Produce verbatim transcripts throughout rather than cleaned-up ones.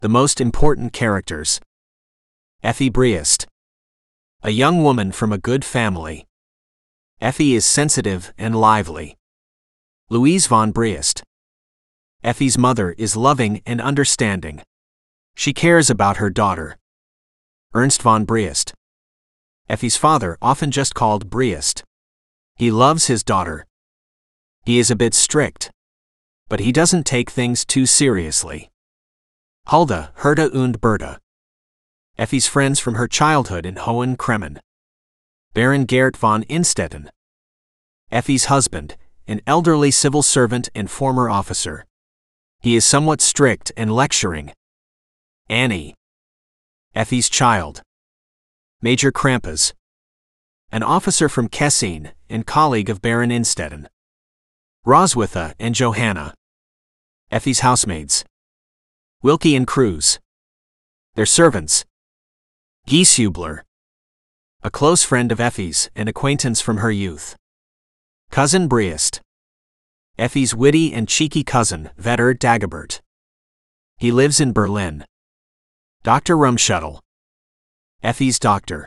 The most important characters. Effie Briest. A young woman from a good family. Effie is sensitive and lively. Louise von Briest. Effie's mother is loving and understanding. She cares about her daughter. Ernst von Briest. Effie's father, often just called Briest. He loves his daughter. He is a bit strict, but he doesn't take things too seriously. Hulda, Herta und Berta. Effie's friends from her childhood in Hohen Cremmen. Baron Gerd von Innstetten. Effie's husband, an elderly civil servant and former officer. He is somewhat strict and lecturing. Annie. Effie's child. Major Krampus. An officer from Kessin and colleague of Baron Innstetten. Roswitha and Johanna. Effie's housemaids. Wilkie and Cruz. Their servants. Gieshubler. A close friend of Effie's and acquaintance from her youth. Cousin Briest. Effie's witty and cheeky cousin, Vetter Dagobert. He lives in Berlin. Doctor Rumschuttel. Effie's doctor.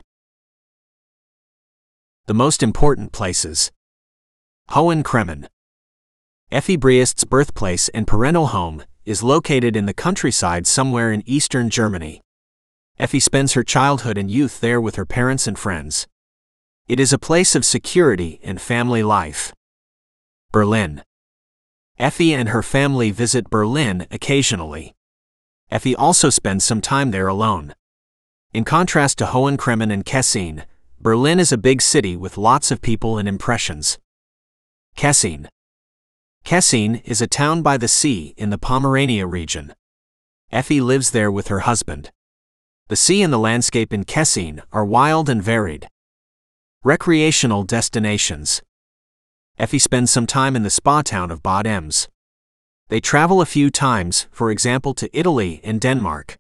The most important places. Hohen Cremmen. Effie Briest's birthplace and parental home is located in the countryside somewhere in eastern Germany. Effie spends her childhood and youth there with her parents and friends. It is a place of security and family life. Berlin. Effie and her family visit Berlin occasionally. Effie also spends some time there alone. In contrast to Hohen Cremmen and Kessin, Berlin is a big city with lots of people and impressions. Kessin. Kessin is a town by the sea in the Pomerania region. Effie lives there with her husband. The sea and the landscape in Kessin are wild and varied. Recreational destinations. Effie spends some time in the spa town of Bad Ems. They travel a few times, for example to Italy and Denmark.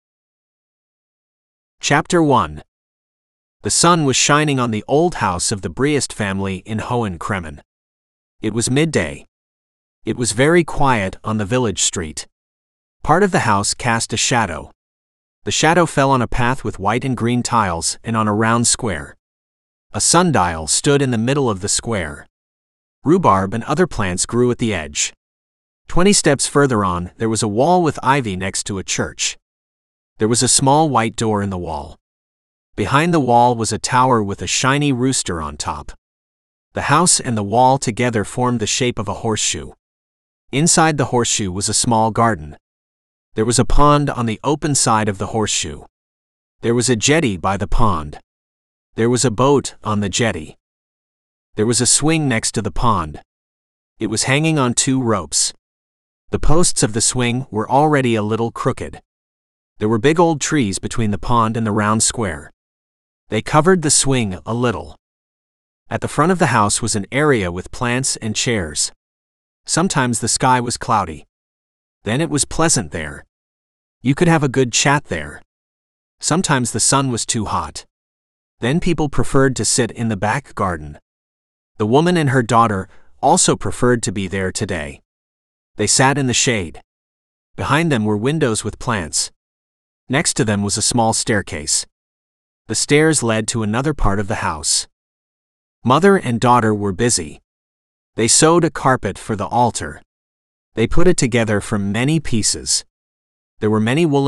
Chapter one. The sun was shining on the old house of the Briest family in Hohen Cremmen. It was midday. It was very quiet on the village street. Part of the house cast a shadow. The shadow fell on a path with white and green tiles and on a round square. A sundial stood in the middle of the square. Rhubarb and other plants grew at the edge. Twenty steps further on, there was a wall with ivy next to a church. There was a small white door in the wall. Behind the wall was a tower with a shiny rooster on top. The house and the wall together formed the shape of a horseshoe. Inside the horseshoe was a small garden. There was a pond on the open side of the horseshoe. There was a jetty by the pond. There was a boat on the jetty. There was a swing next to the pond. It was hanging on two ropes. The posts of the swing were already a little crooked. There were big old trees between the pond and the round square. They covered the swing a little. At the front of the house was an area with plants and chairs. Sometimes the sky was cloudy. Then it was pleasant there. You could have a good chat there. Sometimes the sun was too hot. Then people preferred to sit in the back garden. The woman and her daughter also preferred to be there today. They sat in the shade. Behind them were windows with plants. Next to them was a small staircase. The stairs led to another part of the house. Mother and daughter were busy. They sewed a carpet for the altar. They put it together from many pieces. There were many woolen